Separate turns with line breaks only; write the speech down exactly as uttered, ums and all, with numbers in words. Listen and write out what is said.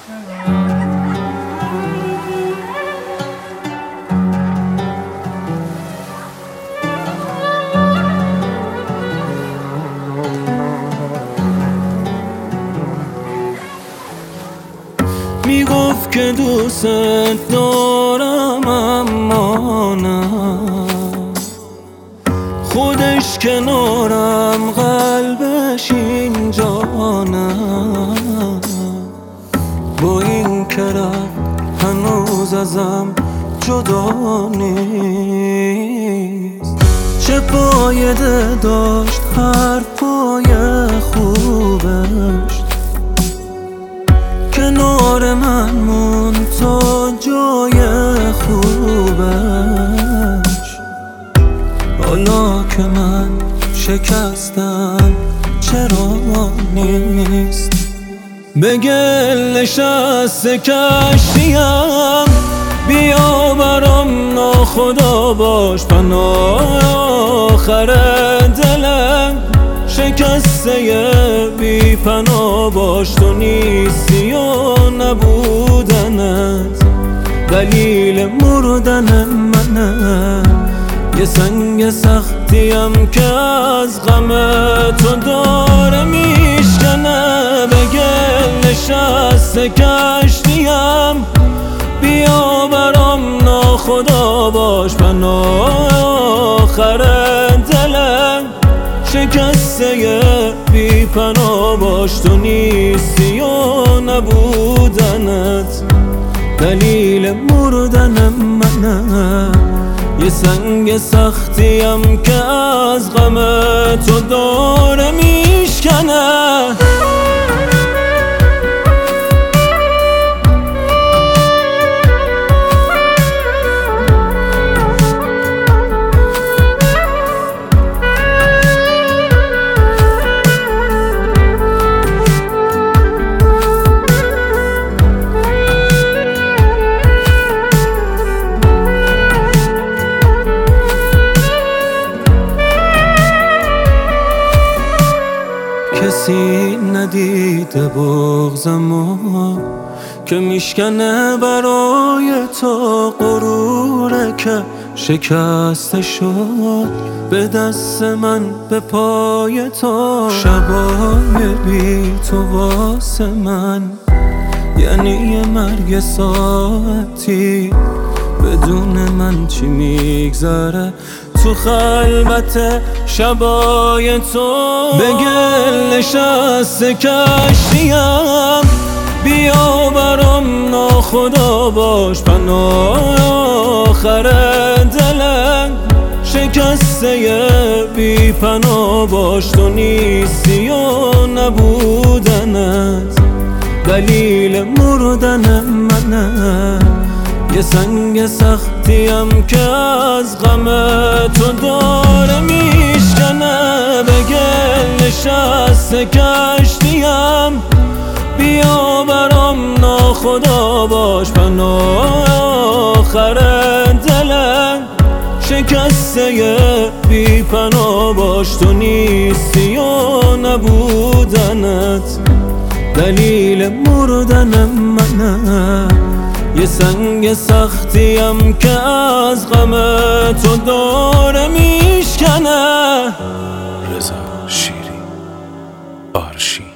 میگفت که دوست دارم اما نه، خودش کنارم قلبش اینجا نه. با این که رفت هنوز ازم جدا نیست. چه فایده داشت حرفای خوبش، کنار من مون تا جای خوبش. حالا که من شکستم چرا نیست؟ به گل نشسته کشتیم، بیا برام ناخدا باش پناه آخر دلم. شکسته بی پناه باش، تو نیستی و نبودنت دلیل مردن منه. یه سنگ سختیم که از غم تو داره میشکنه. به گل نشسته کشتیم، بیا برام ناخدا باش پناه آخر دلم. شکسته بی پناه باش، تو نیستی و نبودنت دلیل مردن منه. یه سنگ سختیم که از غم تو داره میشکنه. کسی ندیده بغضمو که میشکنه برای تو غروره که شکسته شد به دست من به پای تو. شبای بی تو واسه من یعنی یه مرگ ساعتی، بدون من چی میگذره تو خلوت شبای تو. به گل نشسته کشتیم، بیا برام ناخدا باش پناه آخر دلم. شکسته بی پناه باش، تو نیستی و نبودنت دلیل مردن منه. یه سنگ سختیم که از غم تو داره میشکنه. به گل نشسته کشتیم، بیا برام ناخدا باش پناه آخر دلم. شکسته بی پناه باش، تو نیستی و نبودنت دلیل مردن منه. یه سنگ سختیم که از غم تو داره میشکنه.
رضا شیری آرشی.